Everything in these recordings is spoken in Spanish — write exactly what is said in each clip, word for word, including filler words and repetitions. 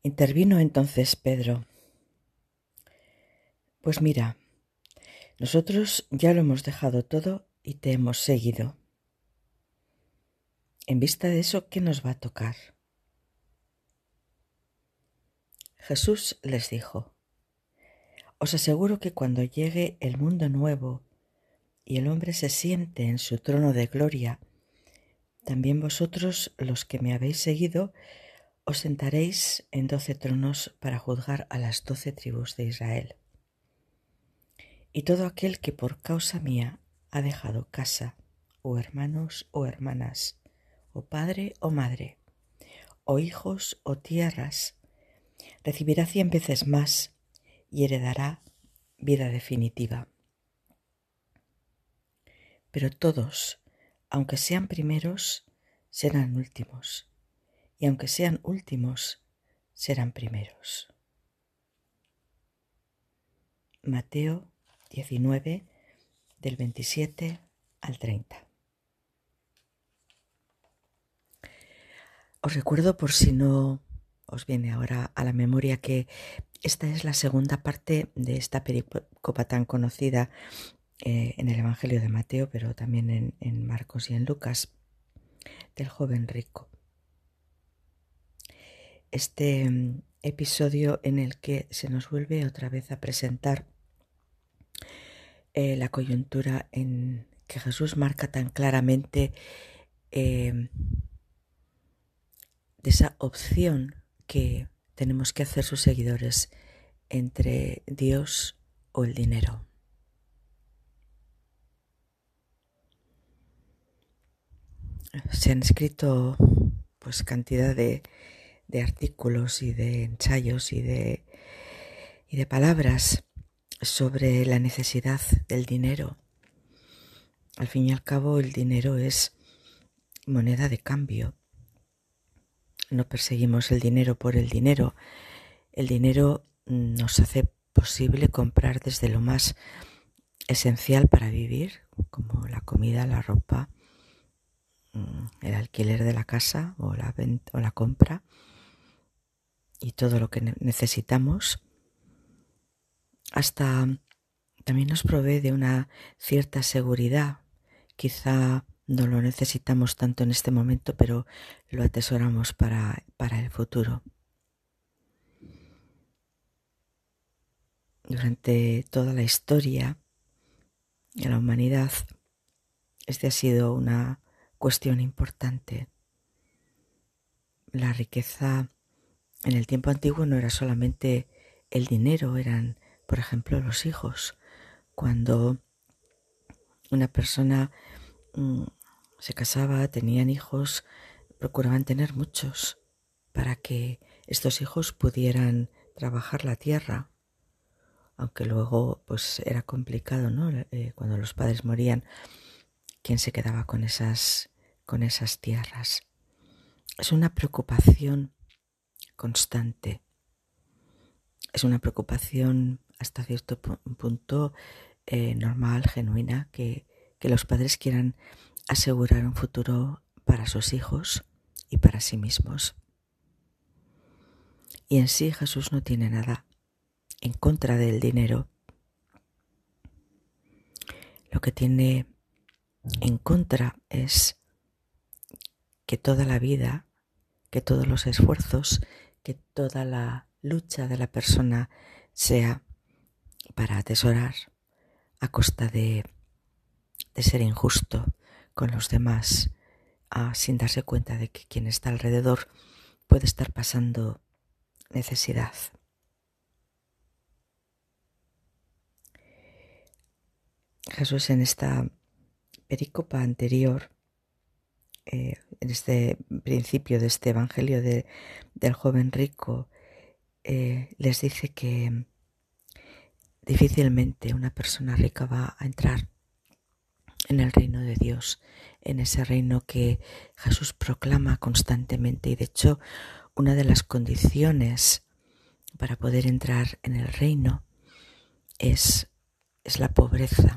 Intervino entonces Pedro: Pues mira, nosotros ya lo hemos dejado todo y te hemos seguido. En vista de eso, ¿qué nos va a tocar? Jesús les dijo: Os aseguro que cuando llegue el mundo nuevo y el hombre se siente en su trono de gloria, también vosotros, los que me habéis seguido, os sentaréis en doce tronos para juzgar a las doce tribus de Israel. Y todo aquel que por causa mía ha dejado casa, o hermanos o hermanas, o padre o madre, o hijos o tierras, recibirá cien veces más y heredará vida definitiva. Pero todos, aunque sean primeros, serán últimos, y aunque sean últimos, serán primeros. Mateo diecinueve, del veintisiete al treinta. Os recuerdo, por si no os viene ahora a la memoria, que esta es la segunda parte de esta pericopa tan conocida eh, en el Evangelio de Mateo, pero también en, en Marcos y en Lucas, del joven rico. Este um, episodio en el que se nos vuelve otra vez a presentar eh, la coyuntura en que Jesús marca tan claramente eh, de esa opción que tenemos que hacer sus seguidores entre Dios o el dinero. Se han escrito pues cantidad de, de artículos y de ensayos y de, y de palabras sobre la necesidad del dinero. Al fin y al cabo, el dinero es moneda de cambio. No perseguimos el dinero por el dinero. El dinero nos hace posible comprar desde lo más esencial para vivir, como la comida, la ropa, el alquiler de la casa o la venta o la compra, y todo lo que necesitamos, hasta también nos provee de una cierta seguridad. Quizá no lo necesitamos tanto en este momento, pero lo atesoramos para, para el futuro. Durante toda la historia de la humanidad, este ha sido una cuestión importante. La riqueza en el tiempo antiguo no era solamente el dinero, eran, por ejemplo, los hijos. Cuando una persona mmm, se casaba, tenían hijos, procuraban tener muchos para que estos hijos pudieran trabajar la tierra, aunque luego pues era complicado, ¿no? Eh, cuando los padres morían, ¿quién se quedaba con esas, con esas tierras? Es una preocupación constante. Es una preocupación hasta cierto punto eh, normal, genuina, que, que los padres quieran asegurar un futuro para sus hijos y para sí mismos. Y en sí Jesús no tiene nada en contra del dinero. Lo que tiene en contra es que toda la vida, que todos los esfuerzos, que toda la lucha de la persona sea para atesorar a costa de, de ser injusto con los demás, ah, sin darse cuenta de que quien está alrededor puede estar pasando necesidad. Jesús, en esta pericopa anterior, eh, en este principio de este evangelio de, del joven rico, eh, les dice que difícilmente una persona rica va a entrar en el reino de Dios, en ese reino que Jesús proclama constantemente. Y de hecho, una de las condiciones para poder entrar en el reino es, es la pobreza.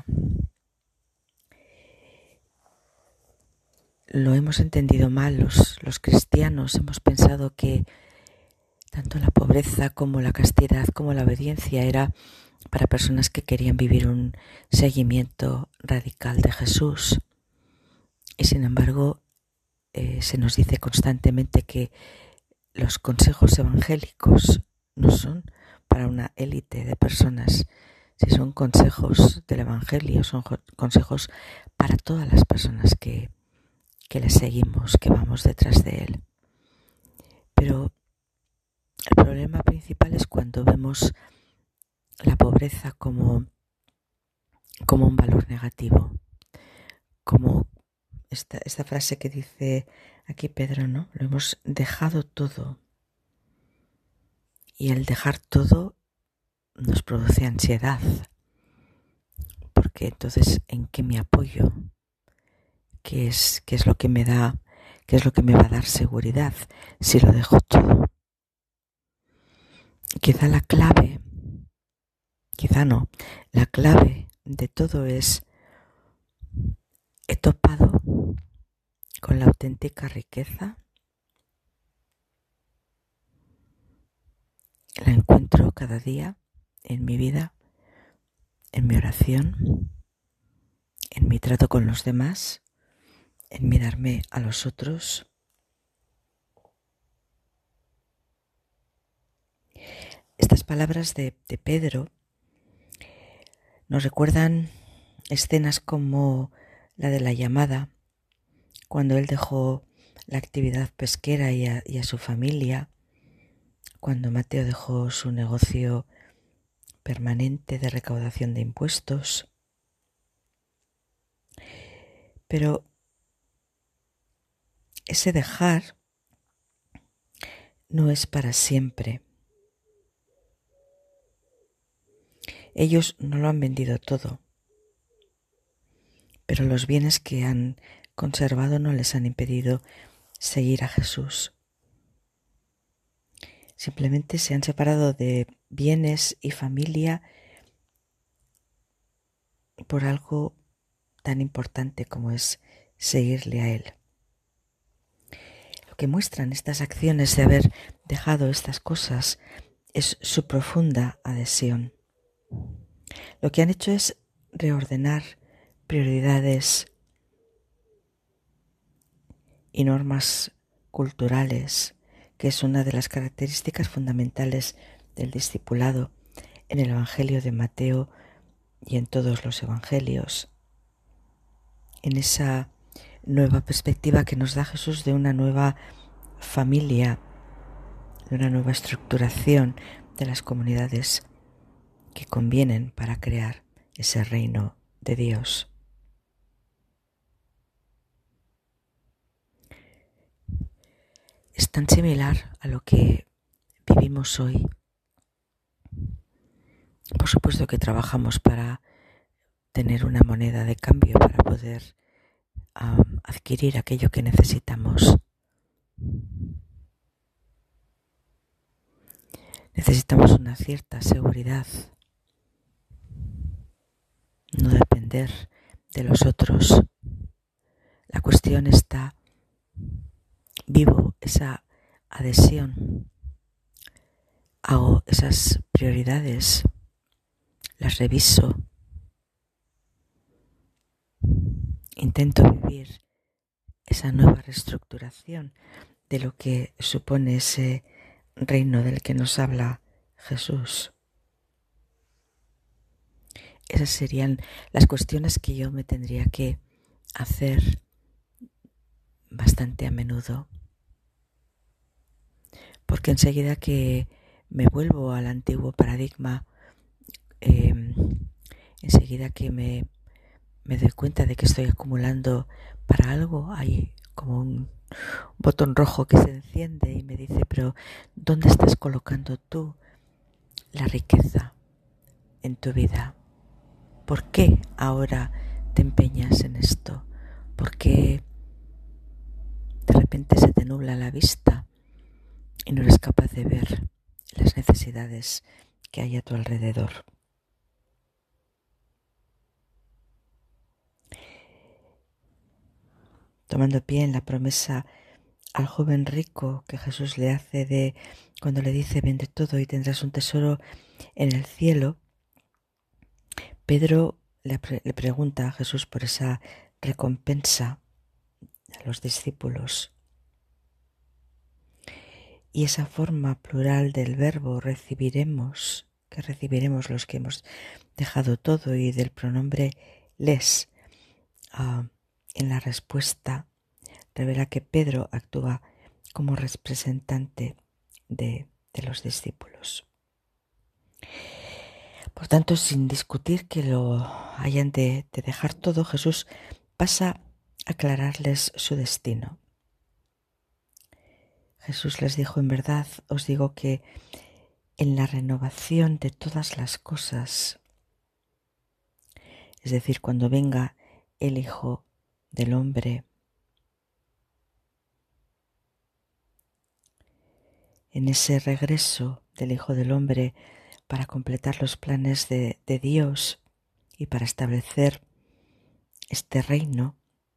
Lo hemos entendido mal los, los cristianos. Hemos pensado que Tanto la pobreza como la castidad como la obediencia era para personas que querían vivir un seguimiento radical de Jesús. Y sin embargo, eh, se nos dice constantemente que los consejos evangélicos no son para una élite de personas. Si son consejos del Evangelio, son consejos para todas las personas que, que le seguimos, que vamos detrás de él. Pero el problema principal es cuando vemos la pobreza como, como un valor negativo, como esta, esta frase que dice aquí Pedro, ¿no? Lo hemos dejado todo. Y el dejar todo nos produce ansiedad, porque entonces ¿en qué me apoyo? ¿Qué es, qué es lo que me da, qué es lo que me va a dar seguridad si lo dejo todo? Quizá la clave, quizá no, la clave de todo es: he topado con la auténtica riqueza, la encuentro cada día en mi vida, en mi oración, en mi trato con los demás, en mirarme a los otros. Estas palabras de, de Pedro nos recuerdan escenas como la de la llamada, cuando él dejó la actividad pesquera y a, y a su familia, cuando Mateo dejó su negocio permanente de recaudación de impuestos. Pero ese dejar no es para siempre. Ellos no lo han vendido todo, pero los bienes que han conservado no les han impedido seguir a Jesús. Simplemente se han separado de bienes y familia por algo tan importante como es seguirle a Él. Lo que muestran estas acciones de haber dejado estas cosas es su profunda adhesión. Lo que han hecho es reordenar prioridades y normas culturales, que es una de las características fundamentales del discipulado en el Evangelio de Mateo y en todos los evangelios, en esa nueva perspectiva que nos da Jesús de una nueva familia, de una nueva estructuración de las comunidades que convienen para crear ese reino de Dios. Es tan similar a lo que vivimos hoy. Por supuesto que trabajamos para tener una moneda de cambio para poder um, adquirir aquello que necesitamos. Necesitamos una cierta seguridad, no depender de los otros. La cuestión está: vivo esa adhesión, hago esas prioridades, las reviso, intento vivir esa nueva reestructuración de lo que supone ese reino del que nos habla Jesús. Esas serían las cuestiones que yo me tendría que hacer bastante a menudo, porque enseguida que me vuelvo al antiguo paradigma, eh, enseguida que me, me doy cuenta de que estoy acumulando para algo, hay como un botón rojo que se enciende y me dice: pero ¿dónde estás colocando tú la riqueza en tu vida? ¿Por qué ahora te empeñas en esto? ¿Por qué de repente se te nubla la vista y no eres capaz de ver las necesidades que hay a tu alrededor? Tomando pie en la promesa al joven rico que Jesús le hace de cuando le dice vende todo y tendrás un tesoro en el cielo, Pedro le, pre- le pregunta a Jesús por esa recompensa a los discípulos. Y esa forma plural del verbo recibiremos, que recibiremos los que hemos dejado todo, y del pronombre les uh, en la respuesta, revela que Pedro actúa como representante de, de los discípulos. Por tanto, sin discutir que lo hayan de, de dejar todo, Jesús pasa a aclararles su destino. Jesús les dijo, en verdad os digo que en la renovación de todas las cosas, es decir, cuando venga el Hijo del Hombre, en ese regreso del Hijo del Hombre para completar los planes de, de Dios y para establecer este reino,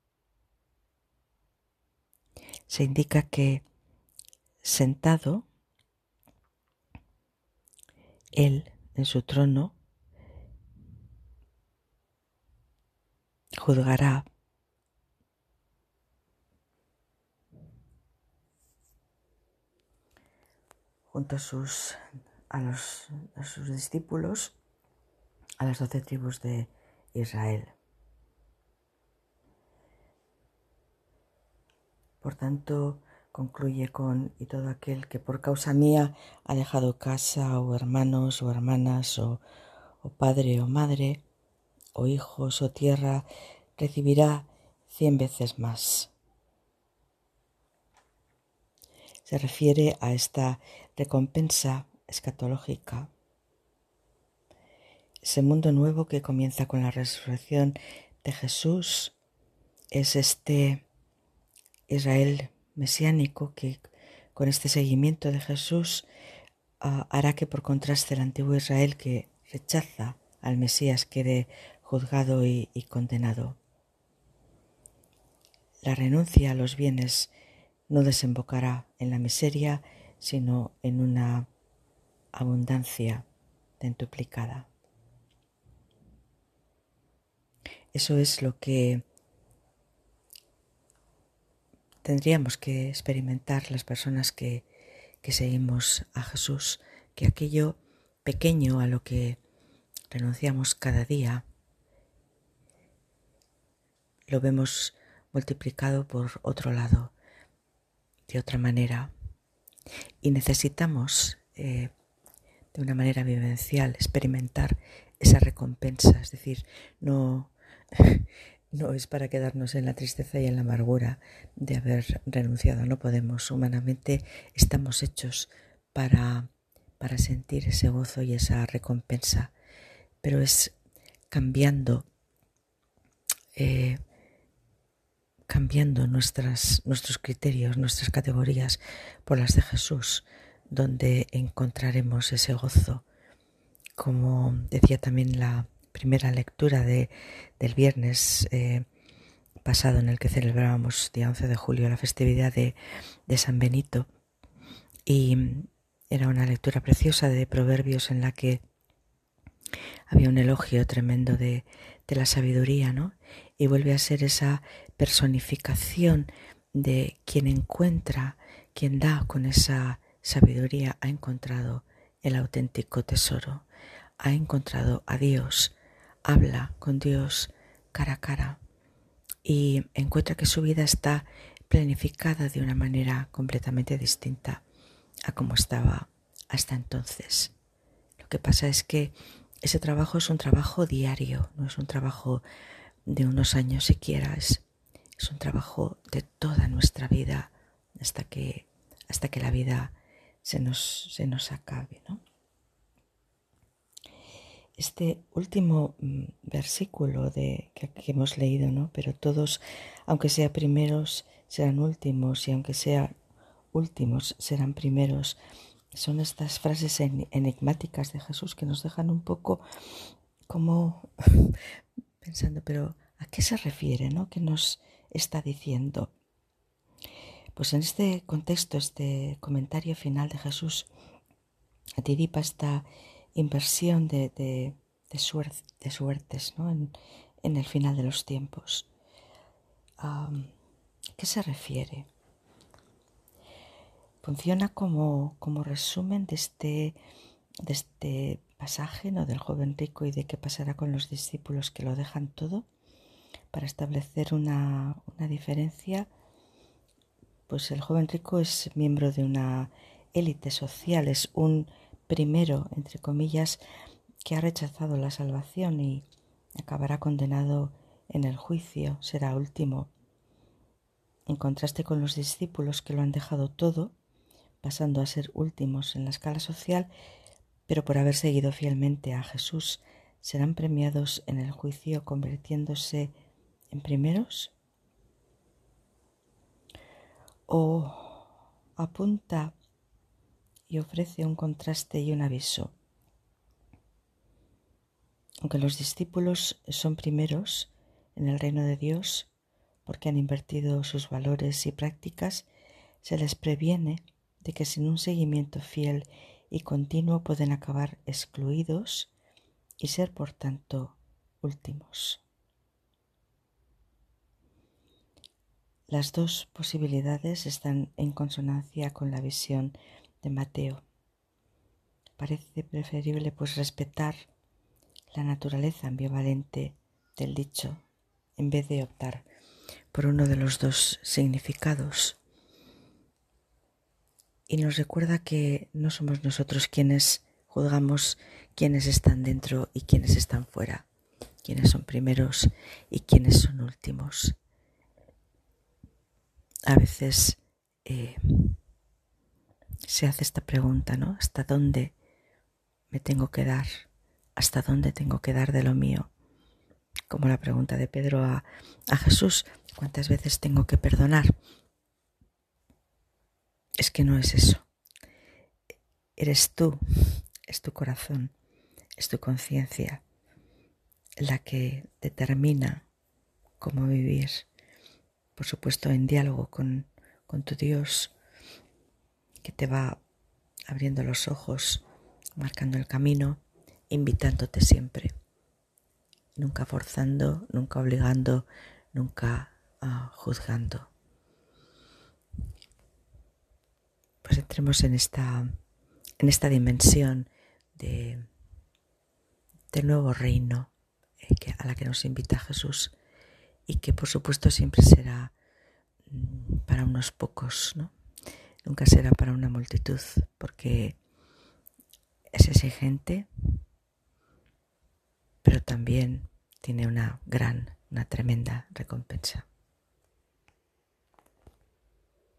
se indica que sentado Él en su trono juzgará junto a sus, a los, a sus discípulos a las doce tribus de Israel. Por tanto, concluye con, y todo aquel que por causa mía ha dejado casa o hermanos o hermanas o, o padre o madre o hijos o tierra, recibirá cien veces más. Se refiere a esta recompensa escatológica, ese mundo nuevo que comienza con la resurrección de Jesús, es este Israel mesiánico que con este seguimiento de Jesús uh, hará que por contraste el antiguo Israel que rechaza al Mesías quede juzgado y, y condenado. La renuncia a los bienes no desembocará en la miseria, sino en una abundancia centuplicada. Eso es lo que tendríamos que experimentar las personas que, que seguimos a Jesús, que aquello pequeño a lo que renunciamos cada día lo vemos multiplicado por otro lado, de otra manera, y necesitamos eh, de una manera vivencial experimentar esa recompensa, es decir, no, no es para quedarnos en la tristeza y en la amargura de haber renunciado, no podemos, humanamente estamos hechos para, para sentir ese gozo y esa recompensa, pero es cambiando eh, cambiando nuestras, nuestros criterios, nuestras categorías por las de Jesús, donde encontraremos ese gozo. Como decía también la primera lectura de, del viernes eh, pasado, en el que celebrábamos día once de julio la festividad de, de San Benito, y era una lectura preciosa de Proverbios en la que había un elogio tremendo de, de la sabiduría, ¿no? Y vuelve a ser esa personificación de quien encuentra, quien da con esa sabiduría, ha encontrado el auténtico tesoro, ha encontrado a Dios, habla con Dios cara a cara y encuentra que su vida está planificada de una manera completamente distinta a como estaba hasta entonces. Lo que pasa es que ese trabajo es un trabajo diario, no es un trabajo de unos años siquiera, es, es un trabajo de toda nuestra vida hasta que, hasta que la vida se nos, se nos acabe, ¿no? Este último mm, versículo de, que, que hemos leído, ¿no? Pero todos, aunque sean primeros, serán últimos, y aunque sean últimos, serán primeros. Son estas frases enigmáticas de Jesús que nos dejan un poco como pensando, pero ¿a qué se refiere, no? ¿Qué nos está diciendo? Pues en este contexto, este comentario final de Jesús anticipa esta inversión de, de, de, suer de suertes, ¿no? en, en el final de los tiempos. Um, ¿Qué se refiere? Funciona como, como resumen de este, de este pasaje, ¿no? del joven rico y de qué pasará con los discípulos que lo dejan todo, para establecer una, una diferencia. Pues el joven rico es miembro de una élite social, es un primero, entre comillas, que ha rechazado la salvación y acabará condenado en el juicio, será último. En contraste con los discípulos que lo han dejado todo, pasando a ser últimos en la escala social, pero por haber seguido fielmente a Jesús, serán premiados en el juicio convirtiéndose en primeros. O apunta y ofrece un contraste y un aviso. Aunque los discípulos son primeros en el reino de Dios porque han invertido sus valores y prácticas, se les previene de que sin un seguimiento fiel y continuo pueden acabar excluidos y ser, por tanto, últimos. Las dos posibilidades están en consonancia con la visión de Mateo. Parece preferible, pues, respetar la naturaleza ambivalente del dicho en vez de optar por uno de los dos significados. Y nos recuerda que no somos nosotros quienes juzgamos quiénes están dentro y quiénes están fuera, quiénes son primeros y quiénes son últimos. A veces eh, se hace esta pregunta, ¿no? ¿Hasta dónde me tengo que dar? ¿Hasta dónde tengo que dar de lo mío? Como la pregunta de Pedro a, a Jesús, ¿cuántas veces tengo que perdonar? Es que no es eso. Eres tú, es tu corazón, es tu conciencia la que determina cómo vivir. Por supuesto, en diálogo con, con tu Dios, que te va abriendo los ojos, marcando el camino, invitándote siempre. Nunca forzando, nunca obligando, nunca uh, juzgando. Pues entremos en esta, en esta dimensión de, del nuevo reino eh, que, a la que nos invita Jesús y que por supuesto siempre será mm, para unos pocos, ¿no? Nunca será para una multitud, porque es exigente, pero también tiene una gran, una tremenda recompensa.